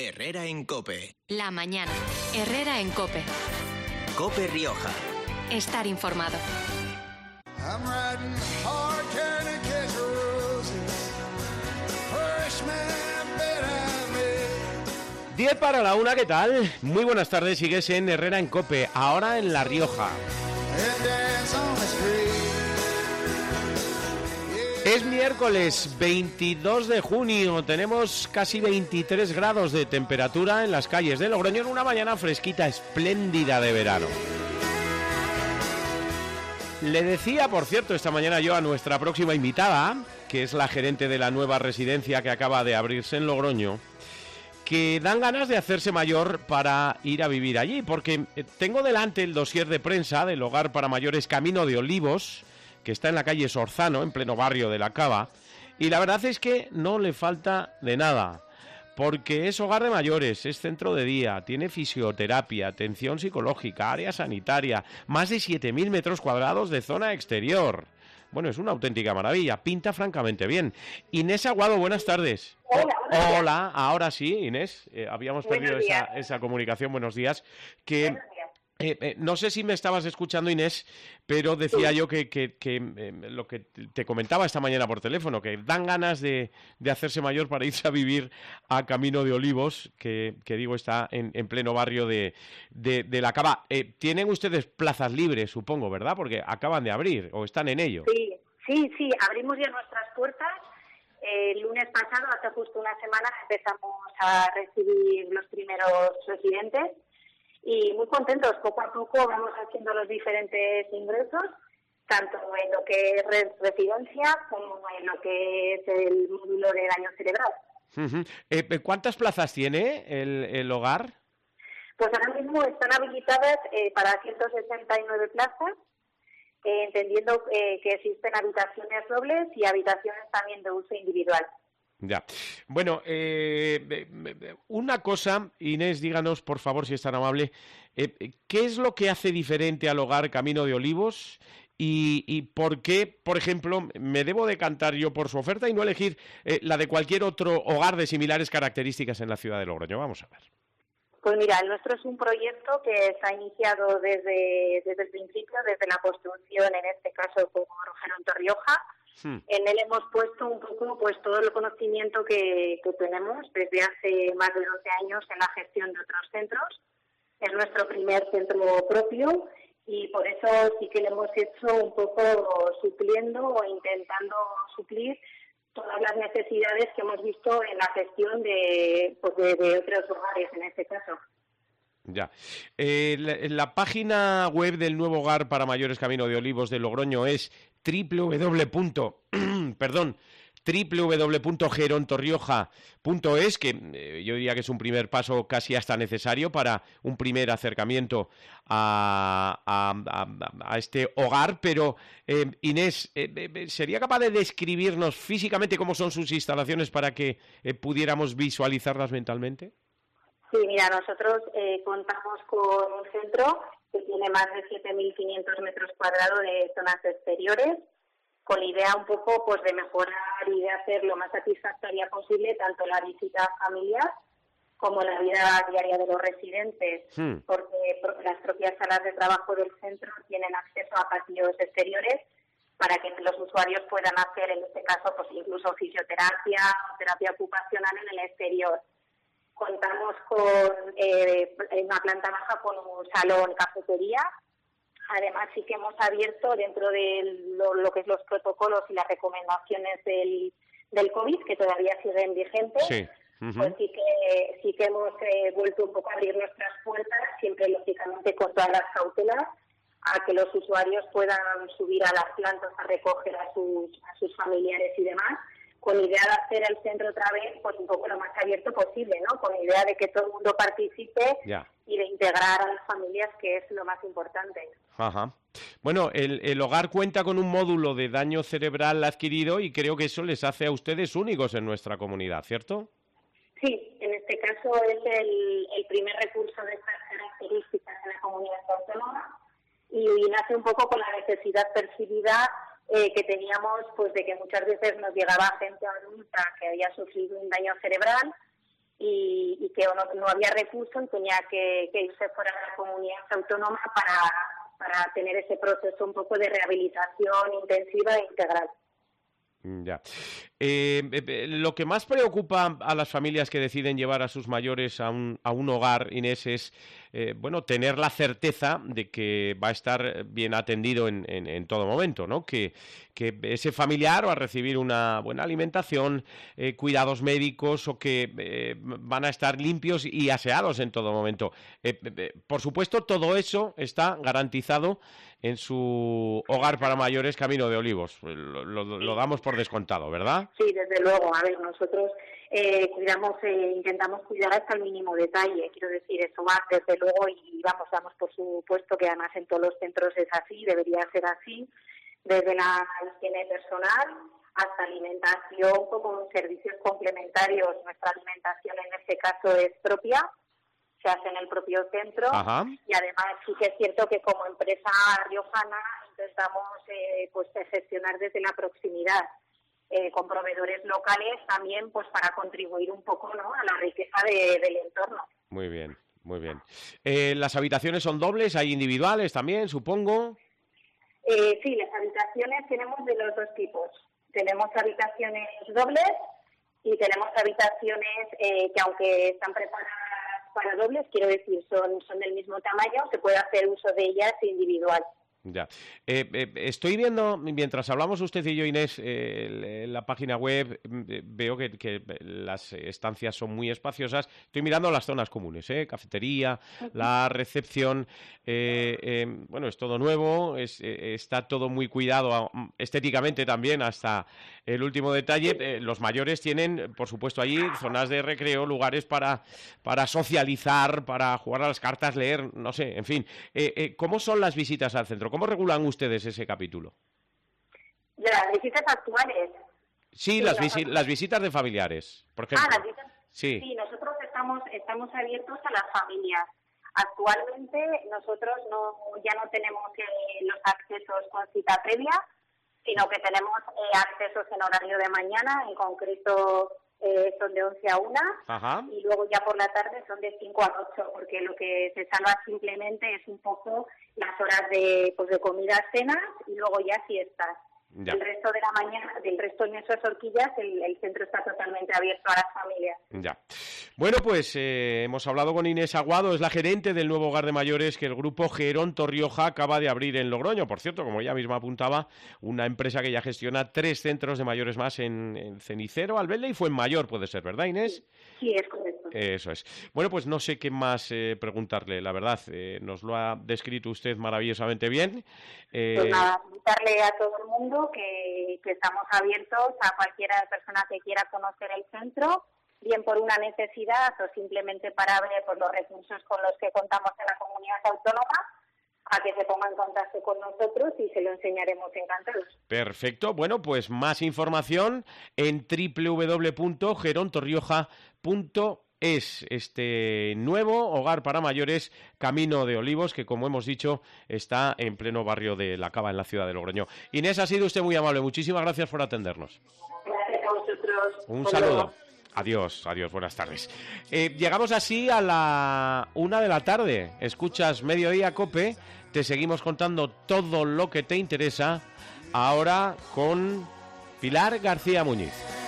Herrera en COPE. La mañana. Herrera en COPE. COPE Rioja. Estar informado. I'm riding hard, trying to catch roses. First man bet I made. 10 para la 1, ¿qué tal? Muy buenas tardes, sigues en Herrera en COPE, ahora en La Rioja. And dance on the street. Es miércoles 22 de junio, tenemos casi 23 grados de temperatura en las calles de Logroño en una mañana fresquita, espléndida de verano. Le decía, por cierto, esta mañana yo a nuestra próxima invitada, que es la gerente de la nueva residencia que acaba de abrirse en Logroño, que dan ganas de hacerse mayor para ir a vivir allí, porque tengo delante el dossier de prensa del Hogar para Mayores Camino de Olivos, que está en la calle Sorzano, en pleno barrio de La Cava, y la verdad es que no le falta de nada, porque es hogar de mayores, es centro de día, tiene fisioterapia, atención psicológica, área sanitaria, más de 7.000 metros cuadrados de zona exterior. Bueno, es una auténtica maravilla, pinta francamente bien. Inés Aguado, buenas tardes. Hola, ahora sí, Inés, habíamos perdido esa comunicación, buenos días. No sé si me estabas escuchando, Inés, pero decía yo que lo que te comentaba esta mañana por teléfono, que dan ganas de hacerse mayor para irse a vivir a Camino de Olivos, que digo está en pleno barrio de La Cava. Tienen ustedes plazas libres, supongo, ¿verdad? Porque acaban de abrir o están en ello. Sí, abrimos ya nuestras puertas. El lunes pasado, hace justo una semana, empezamos a recibir los primeros residentes. Y muy contentos, poco a poco vamos haciendo los diferentes ingresos, tanto en lo que es residencia como en lo que es el módulo de daño cerebral. Uh-huh. ¿Cuántas plazas tiene el hogar? Pues ahora mismo están habilitadas para 169 plazas, entendiendo que existen habitaciones dobles y habitaciones también de uso individual. Ya. Bueno, una cosa, Inés, díganos, por favor, si es tan amable, ¿qué es lo que hace diferente al hogar Camino de Olivos y por qué, por ejemplo, me debo decantar yo por su oferta y no elegir la de cualquier otro hogar de similares características en la ciudad de Logroño? Vamos a ver. Pues mira, el nuestro es un proyecto que se ha iniciado desde el principio, desde la construcción, en este caso con Gerón Torrioja. En él hemos puesto un poco pues todo el conocimiento que tenemos desde hace más de 12 años en la gestión de otros centros. Es nuestro primer centro propio y por eso sí que le hemos hecho un poco supliendo o intentando suplir todas las necesidades que hemos visto en la gestión de otros hogares en este caso. Ya. La página web del nuevo hogar para mayores Camino de Olivos de Logroño es www.gerontorrioja.es, que yo diría que es un primer paso casi hasta necesario para un primer acercamiento a este hogar, pero Inés, ¿sería capaz de describirnos físicamente cómo son sus instalaciones para que pudiéramos visualizarlas mentalmente? Sí, mira, nosotros contamos con un centro que tiene más de 7.500 metros cuadrados de zonas exteriores, con la idea un poco pues de mejorar y de hacer lo más satisfactoria posible tanto la visita familiar como la vida diaria de los residentes, porque las propias salas de trabajo del centro tienen acceso a pasillos exteriores para que los usuarios puedan hacer, en este caso, pues incluso fisioterapia o terapia ocupacional en el exterior. Contamos con una planta baja con un salón cafetería. Además, sí que hemos abierto dentro de lo que es los protocolos y las recomendaciones del COVID, que todavía siguen vigentes. Sí. Uh-huh. Pues sí que hemos vuelto un poco a abrir nuestras puertas, siempre lógicamente con todas las cautelas, a que los usuarios puedan subir a las plantas a recoger a sus familiares y demás, con idea de hacer el centro otra vez pues un poco lo más abierto posible, ¿no? Con idea de que todo el mundo participe y de integrar a las familias, que es lo más importante. Ajá. Bueno, el hogar cuenta con un módulo de daño cerebral adquirido y creo que eso les hace a ustedes únicos en nuestra comunidad, ¿cierto? Sí, en este caso es el primer recurso de estas características en la comunidad autónoma y nace un poco con la necesidad percibida que teníamos, pues de que muchas veces nos llegaba gente adulta que había sufrido un daño cerebral y que no había recurso y tenía que irse fuera de la comunidad autónoma para tener ese proceso un poco de rehabilitación intensiva e integral. Ya. Lo que más preocupa a las familias que deciden llevar a sus mayores a un hogar, Inés, es tener la certeza de que va a estar bien atendido en todo momento, ¿no? Que ese familiar va a recibir una buena alimentación, cuidados médicos o que van a estar limpios y aseados en todo momento. Por supuesto, todo eso está garantizado en su hogar para mayores Camino de Olivos. Lo damos por descontado, ¿verdad? Sí, desde luego. A ver, nosotros intentamos cuidar hasta el mínimo detalle. Quiero decir, eso va desde luego y damos por supuesto que además en todos los centros es así, debería ser así, desde la higiene personal hasta alimentación como servicios complementarios. Nuestra alimentación en este caso es propia, se hace en el propio centro. Ajá. Y además sí que es cierto que como empresa riojana intentamos gestionar desde la proximidad con proveedores locales también pues para contribuir un poco, ¿no?, a la riqueza del entorno. Muy bien, muy bien. ¿Las habitaciones son dobles? ¿Hay individuales también, supongo? Sí, las habitaciones tenemos de los dos tipos. Tenemos habitaciones dobles y tenemos habitaciones que aunque están preparadas para dobles, quiero decir, son del mismo tamaño, se puede hacer uso de ellas individual. Ya. Estoy viendo, mientras hablamos usted y yo, Inés, en la página web, veo que las estancias son muy espaciosas. Estoy mirando las zonas comunes, cafetería, la recepción, es todo nuevo, está todo muy cuidado estéticamente también, hasta el último detalle. Los mayores tienen, por supuesto, allí zonas de recreo, lugares para socializar, para jugar a las cartas, leer, no sé, en fin. ¿Cómo son las visitas al centro? ¿Cómo regulan ustedes ese capítulo? ¿De las visitas actuales? Sí, las visitas de familiares, por ejemplo. Las visitas. Sí. Sí, nosotros estamos abiertos a las familias. Actualmente nosotros ya no tenemos los accesos con cita previa, sino que tenemos accesos en horario de mañana, en concreto son de 11 a 1. Ajá. Y luego ya por la tarde son de 5 a 8, porque lo que se salva simplemente es un poco las horas de comida, cenas y luego ya siestas. Ya. El resto de la mañana, del resto en esas horquillas, el centro está totalmente abierto a las familias. Ya. Bueno, pues hemos hablado con Inés Aguado, es la gerente del nuevo hogar de mayores que el grupo Geronto Rioja acaba de abrir en Logroño. Por cierto, como ella misma apuntaba, una empresa que ya gestiona 3 centros de mayores más en Cenicero, Albelda y Fuenmayor, puede ser, ¿verdad, Inés? Sí, es correcto. Eso es. Bueno, pues no sé qué más preguntarle, la verdad. Nos lo ha descrito usted maravillosamente bien. Pues nada, invitarle a todo el mundo que estamos abiertos a cualquier persona que quiera conocer el centro, bien por una necesidad o simplemente para ver los recursos con los que contamos en la comunidad autónoma, a que se ponga en contacto con nosotros y se lo enseñaremos encantados. Perfecto. Bueno, pues más información en www.gerontorrioja.es, este nuevo hogar para mayores Camino de Olivos, que como hemos dicho está en pleno barrio de La Cava, en la ciudad de Logroño. Inés, ha sido usted muy amable, muchísimas gracias por atendernos. Gracias a vosotros. Un saludo. Adiós, buenas tardes. Llegamos así a la 1 de la tarde. Escuchas Mediodía COPE, te seguimos contando todo lo que te interesa, ahora con Pilar García Muñiz.